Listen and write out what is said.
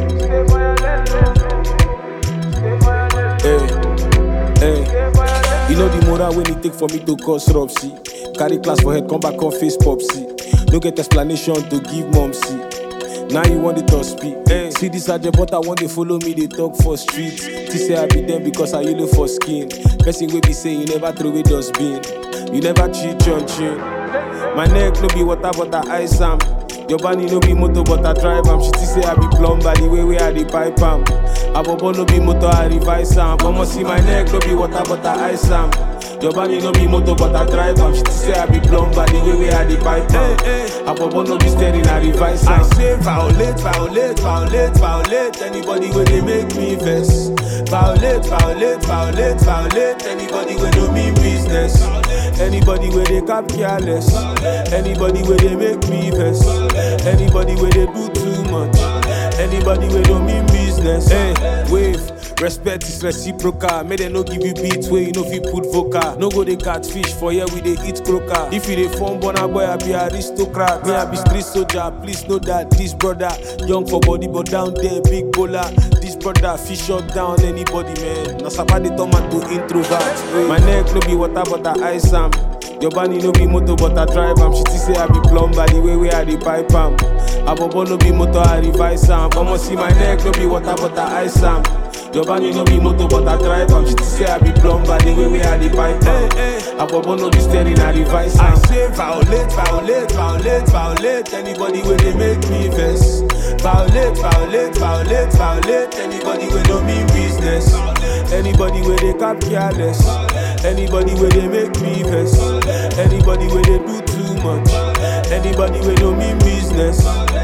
You know the moral when it take for me to cause rub, see. Carry class for head, come back on face pop, see. No get explanation to give mom, see. Now you want it to speak. See this agent, but I want they follow me, they talk for streets. They say I be them because I yellow for skin. Person will be say you never throw away dustbin. You never cheat on chin. My neck no be water, but I ice am. Your body no be motor, but I drive am. She say I be plumber, the way I the pipe am. Abobo no be motor, I revise am. Mama see my neck no be water, but I ice am. Your body no be motor, but I drive am. She say I be plumber, the way I the pipe am. Abobo no be steering, I revise am. I say violate, violate, violate, violate. Anybody where they make me vex. Violate, violate, violate, violate. Anybody where do me business. Anybody where they cap careless. Anybody where they make me vex. Anybody where they do too much. Anybody where don't mean business. Hey, wave. Respect is reciprocal. May they no give you beats where you know if you put vocal. No go they catfish for here we they eat croaker. If you they form bona boy, I be aristocrat. Me I be street soldier. Please know that this brother young for body but down there big bowler. This brother fish shut down anybody man. Na sabadi tomato introvert. My neck no be water but I ice am. Your body no be motor but I drive am. She say I be plumber the way I the pipe am. Abobo no be motor I revise am. Mama see my neck no be water but I ice am. Your body no be motor but I drive am. She say I be plumber the way I the pipe am. Abobo no be steering I revise am. I say violate, violate, violate, violate. Anybody where they make me vex. Violate, violate, violate, violate. Anybody where don't mean business. Anybody where they cap careless. Anybody where they make me vex. Anybody where they do too much. Anybody where don't mean business.